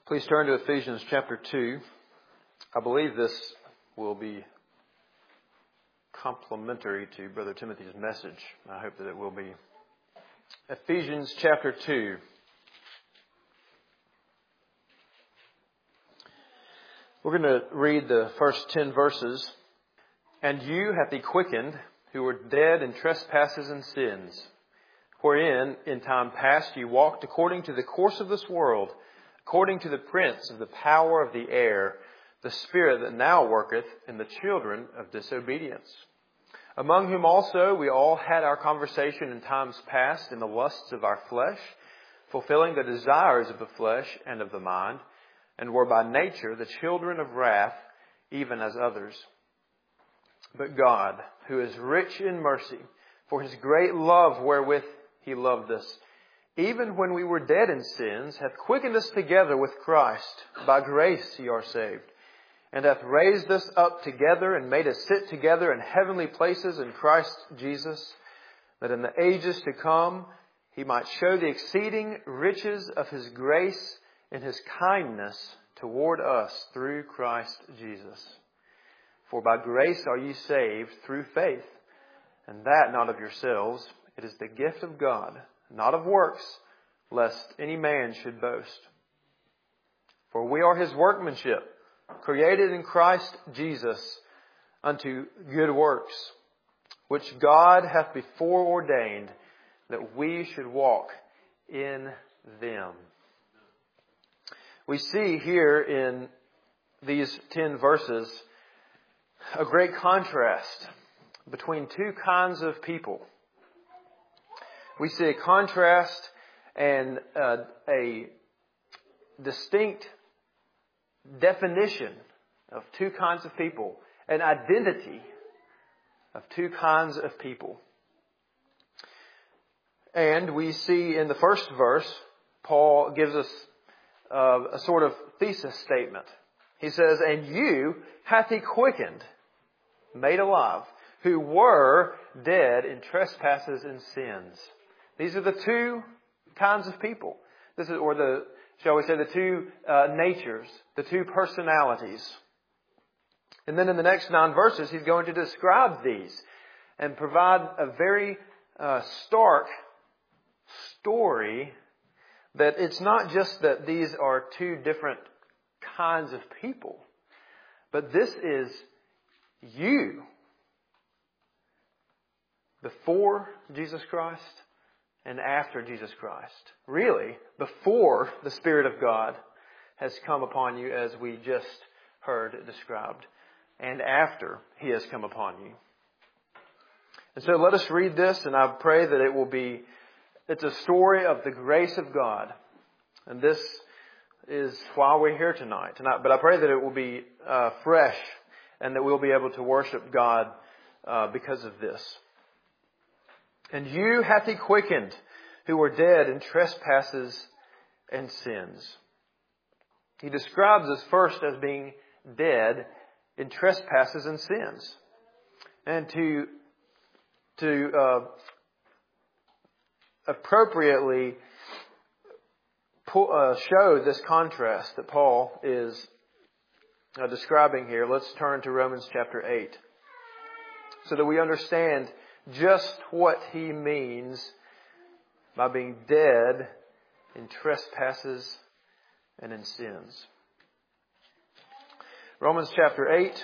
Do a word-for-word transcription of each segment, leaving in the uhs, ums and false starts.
Please turn to Ephesians chapter two. I believe this will be complementary to Brother Timothy's message. I hope that it will be. Ephesians chapter two. We're going to read the first ten verses. And you hath he quickened, who were dead in trespasses and sins, wherein in time past you walked according to the course of this world, according to the prince of the power of the air, the spirit that now worketh in the children of disobedience, among whom also we all had our conversation in times past in the lusts of our flesh, fulfilling the desires of the flesh and of the mind, and were by nature the children of wrath, even as others. But God, who is rich in mercy, for his great love wherewith he loved us, even when we were dead in sins, hath quickened us together with Christ. By grace ye are saved. And hath raised us up together and made us sit together in heavenly places in Christ Jesus, that in the ages to come he might show the exceeding riches of his grace in his kindness toward us through Christ Jesus. For by grace are ye saved through faith, and that not of yourselves. It is the gift of God, not of works, lest any man should boast. For we are his workmanship, created in Christ Jesus unto good works, which God hath before ordained that we should walk in them. We see here in these ten verses a great contrast between two kinds of people. We see a contrast and uh, a distinct definition of two kinds of people, an identity of two kinds of people. And we see in the first verse, Paul gives us uh, a sort of thesis statement. He says, and you hath he quickened, made alive, who were dead in trespasses and sins. These are the two kinds of people. This is, or the, shall we say, the two uh, natures, the two personalities. And then in the next nine verses, he's going to describe these and provide a very uh, stark story that it's not just that these are two different kinds of people, but this is you before Jesus Christ and after Jesus Christ. Really, before the Spirit of God has come upon you, as we just heard described, and after He has come upon you. And so let us read this, and I pray that it will be, it's a story of the grace of God. And this is why we're here tonight. tonight. But I pray that it will be uh, fresh, and that we'll be able to worship God uh, because of this. And you hath he quickened, who were dead in trespasses and sins. He describes us first as being dead in trespasses and sins. And to, to uh, appropriately pull, uh, show this contrast that Paul is uh, describing here, let's turn to Romans chapter eight, so that we understand just what he means by being dead in trespasses and in sins. Romans chapter eight,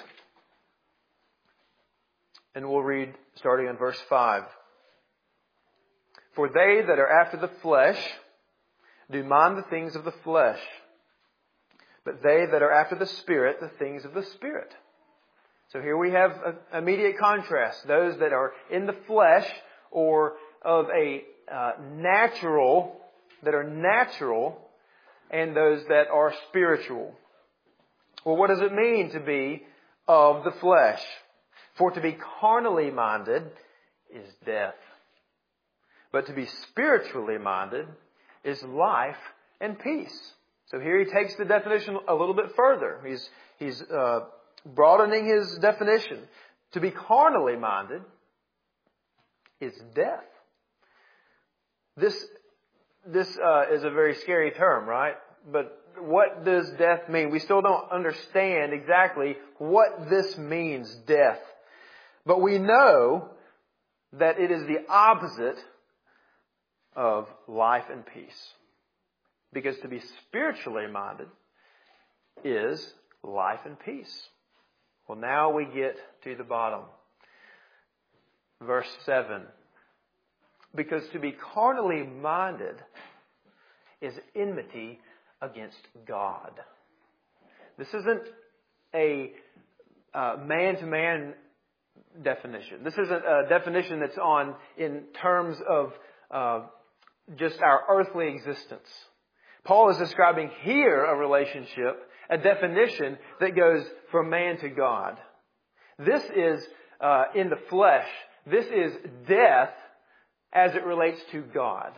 and we'll read starting in verse five. For they that are after the flesh do mind the things of the flesh, but they that are after the Spirit, the things of the Spirit. So here we have an immediate contrast. Those that are in the flesh, or of a uh, natural, that are natural, and those that are spiritual. Well, what does it mean to be of the flesh? For to be carnally minded is death. But to be spiritually minded is life and peace. So here he takes the definition a little bit further. He's, he's, uh, broadening his definition. To be carnally minded is death. This this uh, is a very scary term, right? But what does death mean? We still don't understand exactly what this means, death. But we know that it is the opposite of life and peace. Because to be spiritually minded is life and peace. Well, now we get to the bottom. Verse seven. Because to be carnally minded is enmity against God. This isn't a uh, man-to-man definition. This isn't a definition that's on in terms of uh, just our earthly existence. Paul is describing here a relationship, a definition that goes from man to God. This is uh, in the flesh. This is death as it relates to God.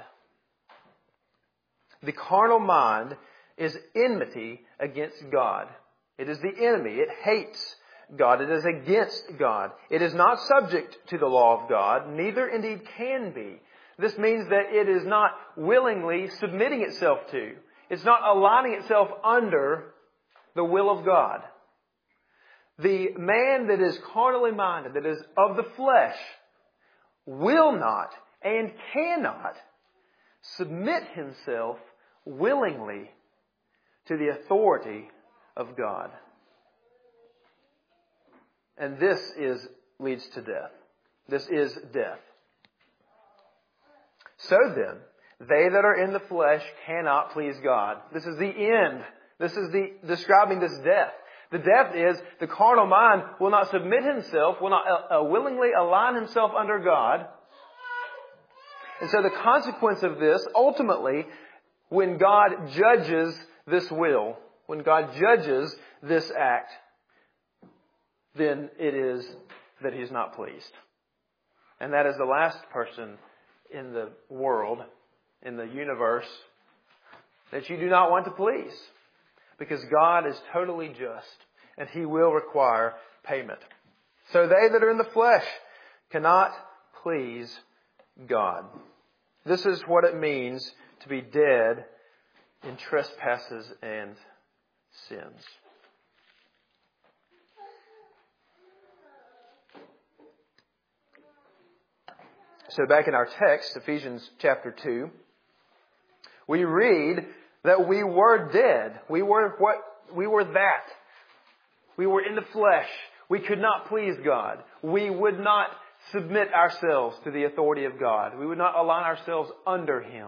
The carnal mind is enmity against God. It is the enemy. It hates God. It is against God. It is not subject to the law of God, neither indeed can be. This means that it is not willingly submitting itself to. It's not aligning itself under the will of God. The man that is carnally minded, that is of the flesh, will not and cannot submit himself willingly to the authority of God. And this is leads to death. This is death. So then, they that are in the flesh cannot please God. This is the end. This is the describing this death. The death is the carnal mind will not submit himself, will not uh, willingly align himself under God. And so the consequence of this, ultimately, when God judges this will, when God judges this act, then it is that He's not pleased. And that is the last person in the world, in the universe, that you do not want to please. Because God is totally just, and He will require payment. So they that are in the flesh cannot please God. This is what it means to be dead in trespasses and sins. So back in our text, Ephesians chapter two, we read that we were dead. We were what? We were that. We were in the flesh. We could not please God. We would not submit ourselves to the authority of God. We would not align ourselves under Him.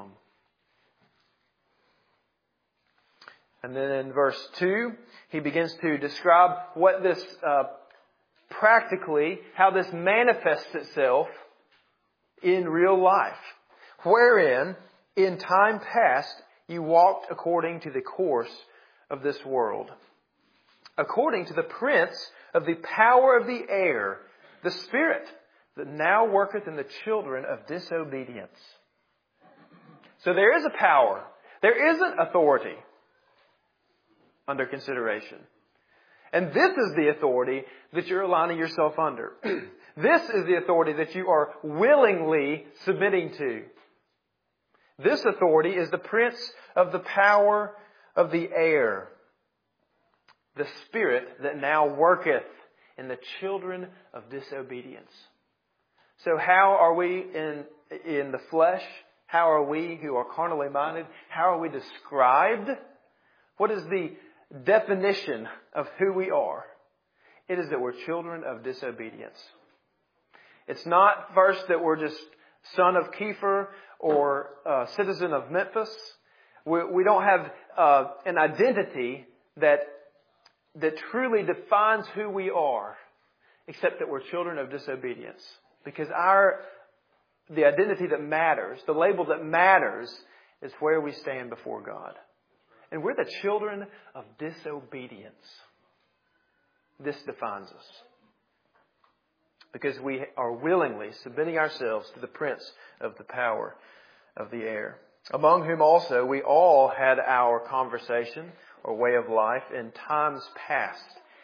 And then in verse two, he begins to describe what this, uh, practically, how this manifests itself in real life. Wherein, in time past, you walked according to the course of this world, according to the prince of the power of the air, the spirit that now worketh in the children of disobedience. So there is a power. There is an authority under consideration. And this is the authority that you're aligning yourself under. This is the authority that you are willingly submitting to. This authority is the prince of the power of the air, the spirit that now worketh in the children of disobedience. So how are we in, in the flesh? How are we who are carnally minded? How are we described? What is the definition of who we are? It is that we're children of disobedience. It's not first that we're just son of Kepher or uh, citizen of Memphis. We, we don't have uh, an identity that that truly defines who we are, except that we're children of disobedience. Because our the identity that matters, the label that matters, is where we stand before God. And we're the children of disobedience. This defines us. Because we are willingly submitting ourselves to the prince of the power of the air, among whom also we all had our conversation or way of life in times past.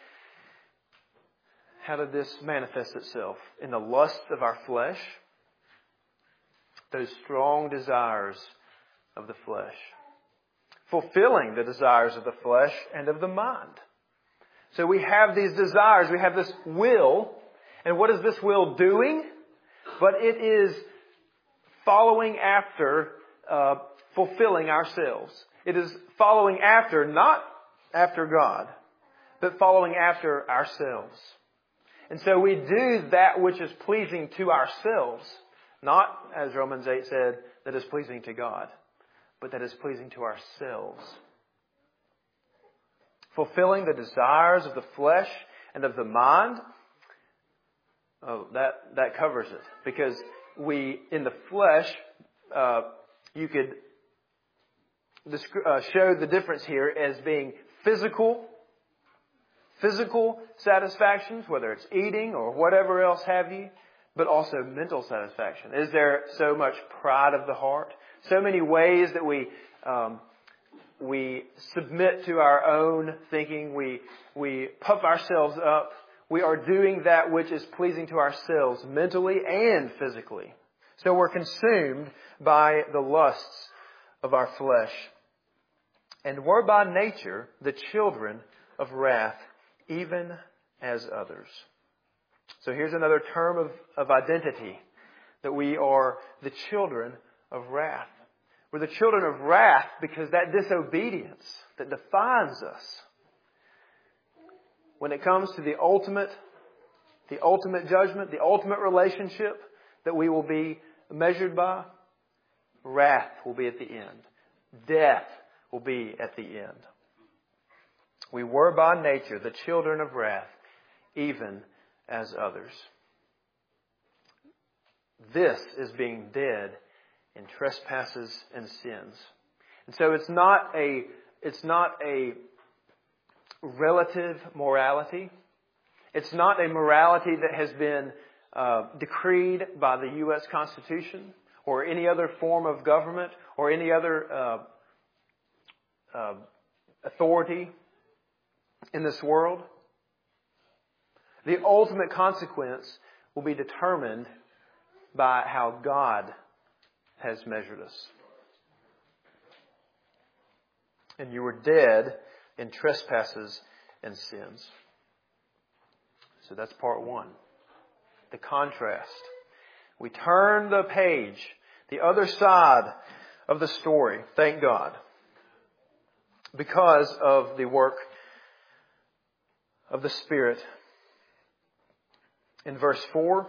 How did this manifest itself? In the lust of our flesh, those strong desires of the flesh. fulfilling the desires of the flesh and of the mind. So we have these desires, we have this will, and what is this will doing? But it is following after uh, fulfilling ourselves. It is following after, not after God, but following after ourselves. And so we do that which is pleasing to ourselves, not, as Romans eight said, that is pleasing to God, but that is pleasing to ourselves. Fulfilling the desires of the flesh and of the mind, oh, that, that covers it. Because we, in the flesh, uh, you could descri- uh, show the difference here as being physical, physical satisfactions, whether it's eating or whatever else have you, but also mental satisfaction. Is there so much pride of the heart? So many ways that we um, we submit to our own thinking. We we puff ourselves up. We are doing that which is pleasing to ourselves mentally and physically. So we're consumed by the lusts of our flesh. And we're by nature the children of wrath, even as others. So here's another term of, of identity, that we are the children of wrath. We're the children of wrath because that disobedience that defines us, when it comes to the ultimate, the ultimate judgment, the ultimate relationship that we will be measured by, wrath will be at the end. Death will be at the end. We were by nature the children of wrath, even as others. This is being dead in trespasses and sins. And so it's not a, it's not a relative morality. It's not a morality that has been uh, decreed by the U S Constitution or any other form of government or any other uh, uh, authority in this world. The ultimate consequence will be determined by how God has measured us. And you were dead in trespasses and sins. So that's part one. The contrast. We turn the page, the other side of the story, thank God, because of the work of the Spirit. In verse four,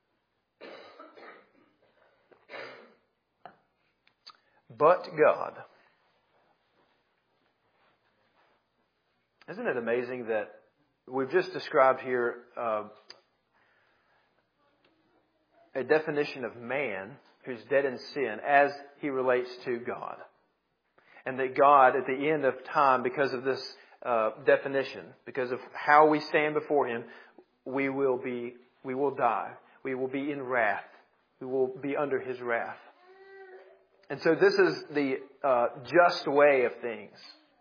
but God. Isn't it amazing that we've just described here uh, a definition of man who's dead in sin as he relates to God. And that God, at the end of time, because of this uh, definition, because of how we stand before Him, we will be, we will die. We will be in wrath. We will be under His wrath. And so this is the uh, just way of things.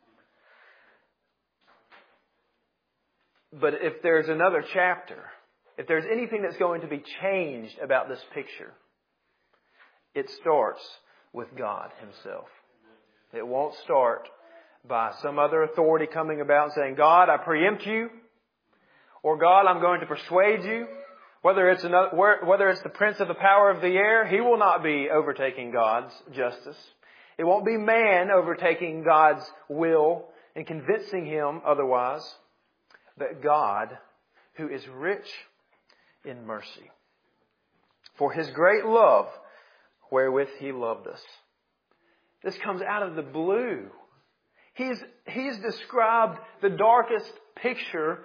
But if there's another chapter, if there's anything that's going to be changed about this picture, it starts with God Himself. It won't start by some other authority coming about and saying, God, I preempt you, or God, I'm going to persuade you. Whether it's another, whether it's the prince of the power of the air, he will not be overtaking God's justice. It won't be man overtaking God's will and convincing him otherwise, but God, who is rich in mercy, for His great love wherewith He loved us. This comes out of the blue. He's, he's described the darkest picture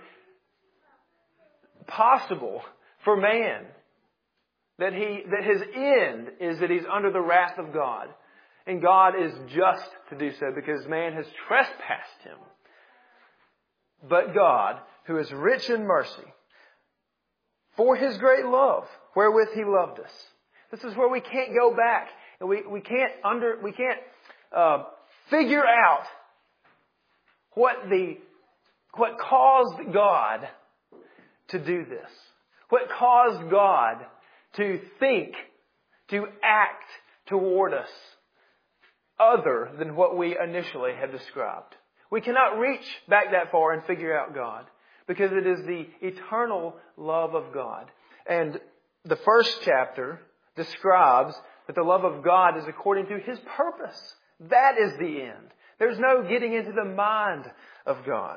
possible for man. That he, that his end is that he's under the wrath of God. And God is just to do so because man has trespassed Him. But God, who is rich in mercy, for His great love wherewith He loved us. This is where we can't go back. And we, we can't under, we can't, uh, figure out what the, what caused God to do this. What caused God to think, to act toward us other than what we initially have described. We cannot reach back that far and figure out God, because it is the eternal love of God. And the first chapter describes that the love of God is according to His purpose. That is the end. There's no getting into the mind of God.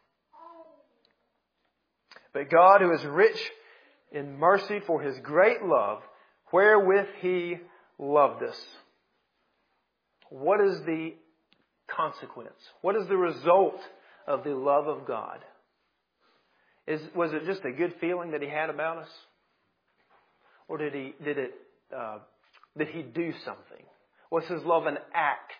But God, who is rich in mercy for His great love, wherewith He loved us. What is the consequence? What is the result of the love of God? Is, was it just a good feeling that He had about us? Or did He, did it, uh, did He do something? Was His love an act?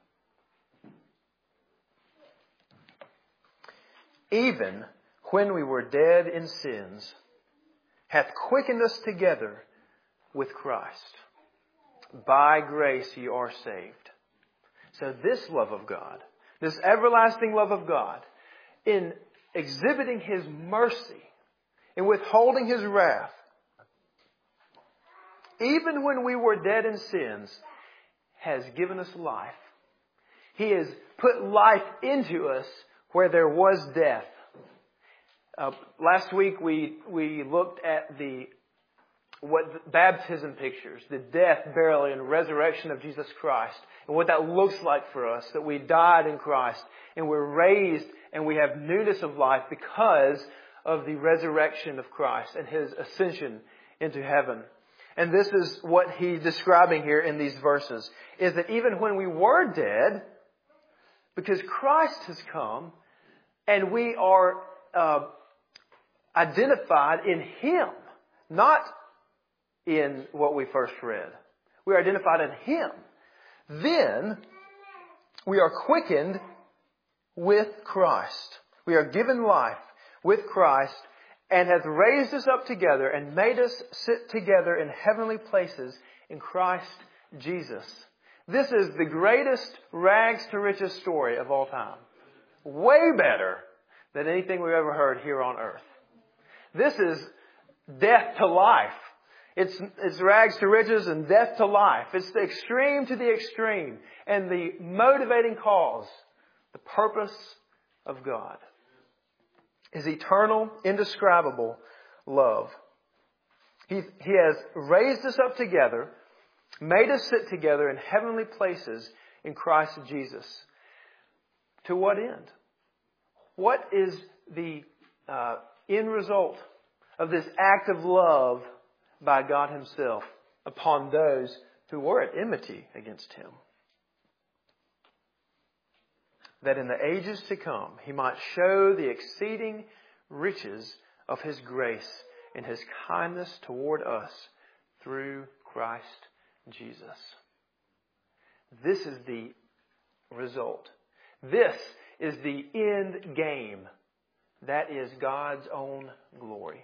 Even when we were dead in sins, hath quickened us together with Christ. By grace ye are saved. So this love of God, this everlasting love of God, in exhibiting His mercy, in withholding His wrath, even when we were dead in sins, has given us life. He has put life into us where there was death. Uh, last week we we looked at the what baptism pictures, the death, burial, and resurrection of Jesus Christ, and what that looks like for us, that we died in Christ, and we're raised, and we have newness of life because of the resurrection of Christ and His ascension into heaven. And this is what He's describing here in these verses, is that even when we were dead, because Christ has come, and we are uh, identified in Him, not in what we first read. We are identified in Him. Then we are quickened with Christ. We are given life with Christ, and hath raised us up together and made us sit together in heavenly places in Christ Jesus. This is the greatest rags to riches story of all time. Way better than anything we've ever heard here on earth. This is death to life. It's, it's rags to riches and death to life. It's the extreme to the extreme. And the motivating cause, the purpose of God, is eternal, indescribable love. He, he has raised us up together, made us sit together in heavenly places in Christ Jesus. To what end? What is the uh, end result of this act of love by God Himself upon those who were at enmity against Him? That in the ages to come He might show the exceeding riches of His grace and His kindness toward us through Christ Jesus. This is the result. This is the end game. That is God's own glory.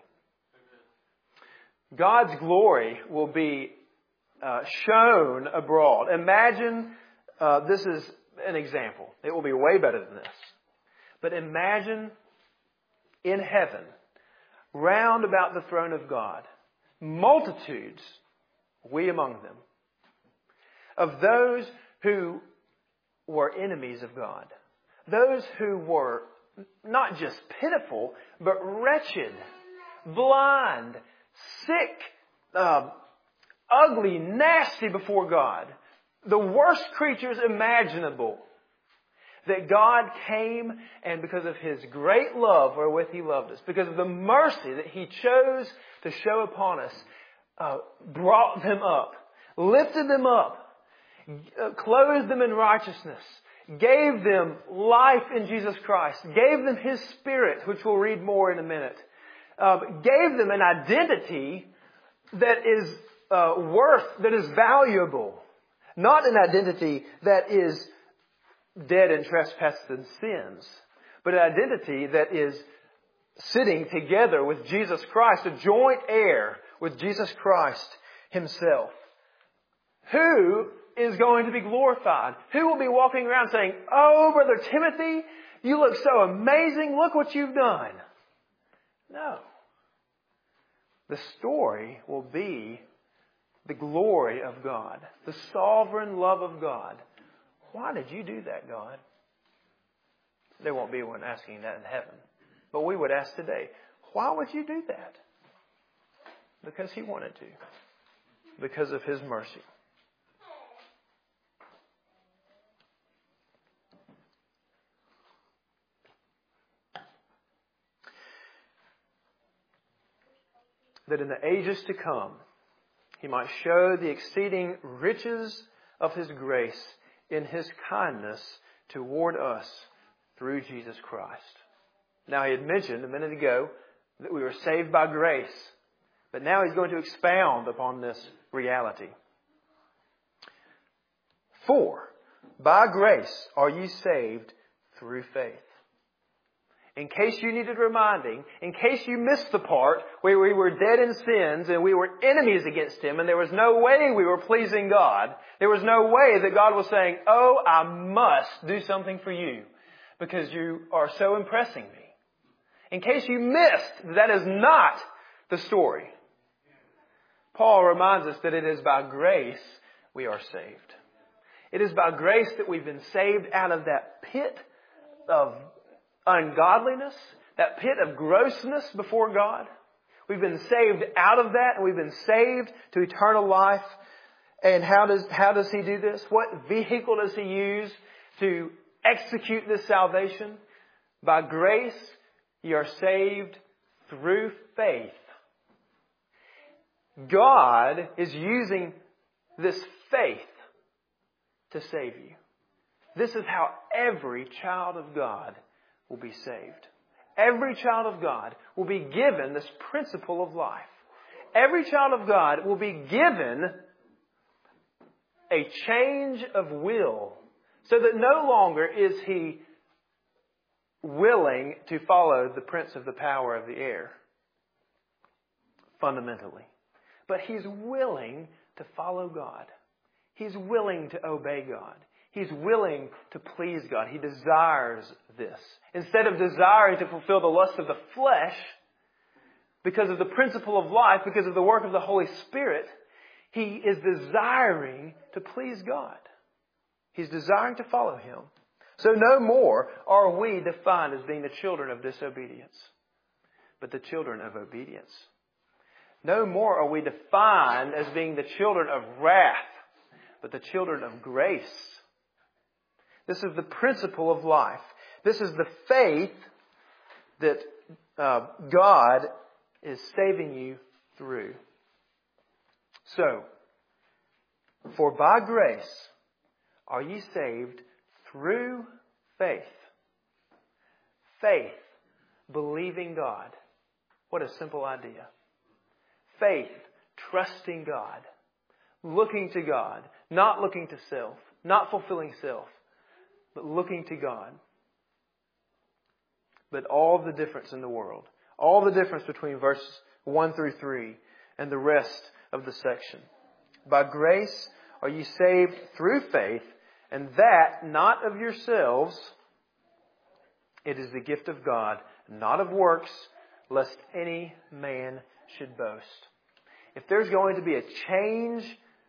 God's glory will be uh, shown abroad. Imagine, uh, this is an example. It will be way better than this. But imagine in heaven, round about the throne of God, multitudes, we among them, of those who were enemies of God. Those who were not just pitiful, but wretched, blind, sick, uh, ugly, nasty before God. The worst creatures imaginable. That God came, and because of His great love wherewith He loved us, because of the mercy that He chose to show upon us, uh, brought them up, lifted them up, uh, clothed them in righteousness, gave them life in Jesus Christ, gave them His Spirit, which we'll read more in a minute, uh, gave them an identity that is uh, worth, that is valuable. Not an identity that is dead in trespasses and sins, but an identity that is sitting together with Jesus Christ, a joint heir with Jesus Christ Himself. Who is going to be glorified? Who will be walking around saying, "Oh, Brother Timothy, you look so amazing. Look what you've done." No. The story will be the glory of God, the sovereign love of God, why did you do that, God? There won't be one asking that in heaven. But we would ask today, why would you do that? Because He wanted to. Because of His mercy. That in the ages to come, He might show the exceeding riches of His grace in His kindness toward us through Jesus Christ. Now, He had mentioned a minute ago that we were saved by grace. But now He's going to expound upon this reality. For, by grace are ye saved through faith. In case you needed reminding, in case you missed the part where we were dead in sins and we were enemies against Him and there was no way we were pleasing God, there was no way that God was saying, oh, I must do something for you because you are so impressing me. In case you missed, that is not the story. Paul reminds us that it is by grace we are saved. It is by grace that we've been saved out of that pit of ungodliness, that pit of grossness before God. We've been saved out of that, and we've been saved to eternal life. And how does, how does He do this? What vehicle does He use to execute this salvation? By grace, you are saved through faith. God is using this faith to save you. This is how every child of God will be saved. Every child of God will be given this principle of life. Every child of God will be given a change of will so that no longer is he willing to follow the prince of the power of the air, fundamentally. But he's willing to follow God. He's willing to obey God. He's willing to please God. He desires this. Instead of desiring to fulfill the lust of the flesh, because of the principle of life, because of the work of the Holy Spirit, he is desiring to please God. He's desiring to follow Him. So no more are we defined as being the children of disobedience, but the children of obedience. No more are we defined as being the children of wrath, but the children of grace. This is the principle of life. This is the faith that uh, God is saving you through. So, for by grace are ye saved through faith. Faith, believing God. What a simple idea. Faith, trusting God. Looking to God. Not looking to self. Not fulfilling self. But looking to God. But all the difference in the world. All the difference between verses one through three and the rest of the section. By grace are ye saved through faith, and that not of yourselves. It is the gift of God, not of works, lest any man should boast. If there's going to be a change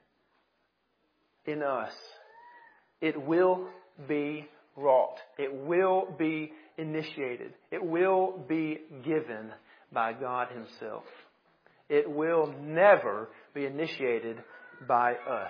in us, it will be wrought. It will be initiated. It will be given by God Himself. It will never be initiated by us.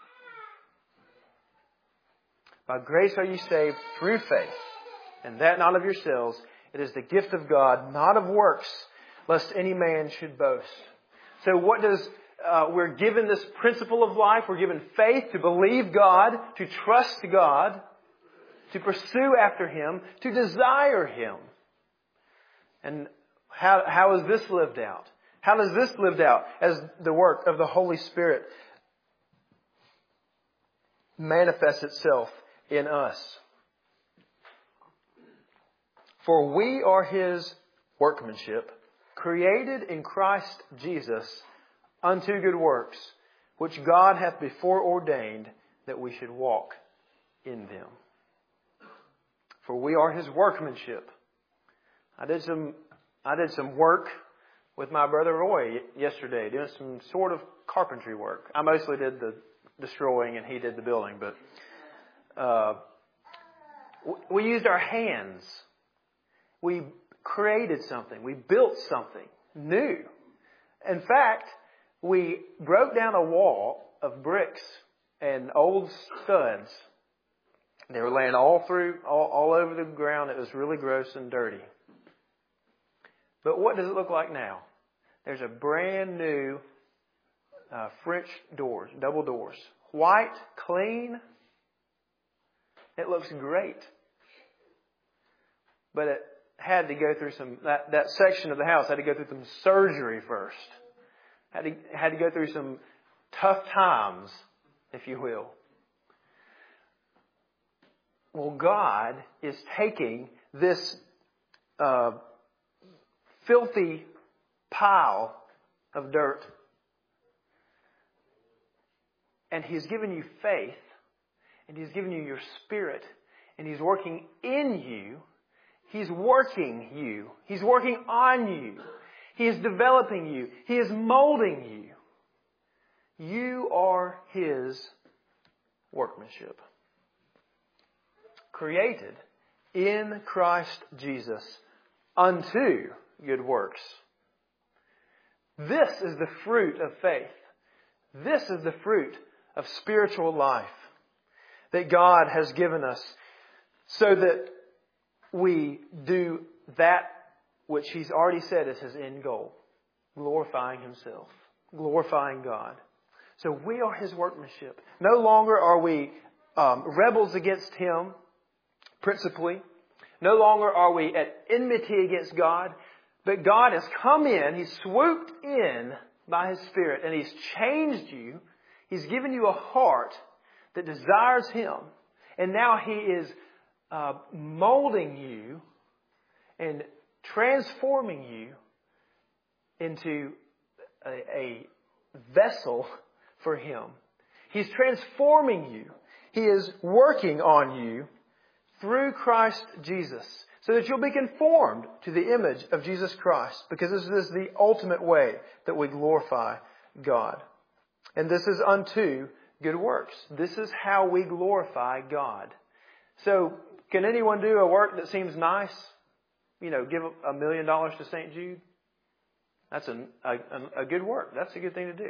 By grace are you saved through faith, and that not of yourselves. It is the gift of God, not of works, lest any man should boast. So what does, uh, we're given this principle of life. We're given faith to believe God, to trust God, to pursue after Him, to desire Him. And how, how is this lived out? How does this lived out as the work of the Holy Spirit manifests itself in us? For we are His workmanship, created in Christ Jesus unto good works, which God hath before ordained that we should walk in them. For we are His workmanship. I did some, I did some work with my brother Roy yesterday, doing some sort of carpentry work. I mostly did the destroying and he did the building, but uh, we used our hands. We created something. We built something new. In fact, we broke down a wall of bricks and old studs. They were laying all through, all, all over the ground. It was really gross and dirty. But what does it look like now? There's a brand new uh, French doors, double doors. White, clean. It looks great. But it had to go through some, that, that section of the house had to go through some surgery first. Had to, had to go through some tough times, if you will. Well, God is taking this uh, filthy pile of dirt, and He's given you faith, and He's given you your spirit, and He's working in you. He's working you. He's working on you. He is developing you. He is molding you. You are His workmanship. Created in Christ Jesus unto good works. This is the fruit of faith. This is the fruit of spiritual life that God has given us so that we do that which He's already said is His end goal. Glorifying Himself. Glorifying God. So we are His workmanship. No longer are we um, rebels against Him, principally. No longer are we at enmity against God. But God has come in. He's swooped in by His Spirit. And He's changed you. He's given you a heart that desires Him. And now He is uh, molding you and transforming you into a, a vessel for Him. He's transforming you. He is working on you through Christ Jesus so that you'll be conformed to the image of Jesus Christ, because this is the ultimate way that we glorify God. And this is unto good works. This is how we glorify God. So, can anyone do a work that seems nice? You know, give a million dollars to Saint Jude? That's a, a, a good work. That's a good thing to do.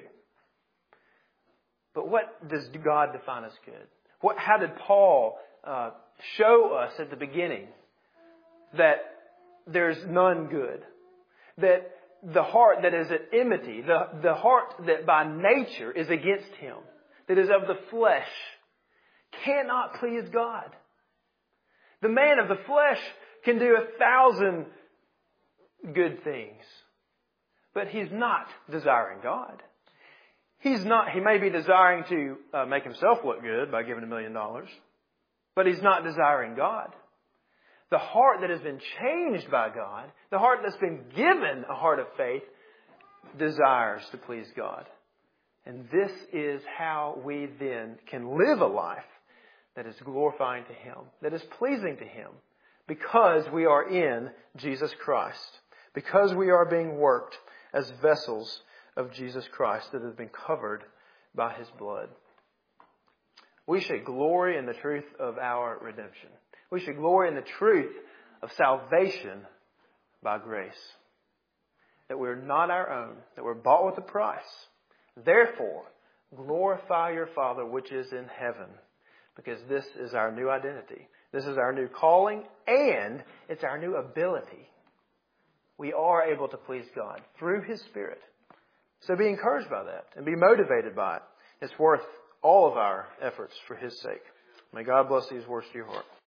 But what does God define as good? What? How did Paul uh, show us at the beginning that there's none good? That the heart that is at enmity, the, the heart that by nature is against Him, that is of the flesh, cannot please God. The man of the flesh can do a thousand good things, but he's not desiring God. He's not, he may be desiring to uh, make himself look good by giving a million dollars, but he's not desiring God. The heart that has been changed by God, the heart that's been given a heart of faith, desires to please God. And this is how we then can live a life that is glorifying to Him, that is pleasing to Him, because we are in Jesus Christ, because we are being worked as vessels of Jesus Christ that have been covered by His blood. We should glory in the truth of our redemption. We should glory in the truth of salvation by grace. That we're not our own, that we're bought with a price. Therefore, glorify your Father which is in heaven, because this is our new identity. This is our new calling, and it's our new ability. We are able to please God through His Spirit. So be encouraged by that and be motivated by it. It's worth all of our efforts for His sake. May God bless these words to your heart.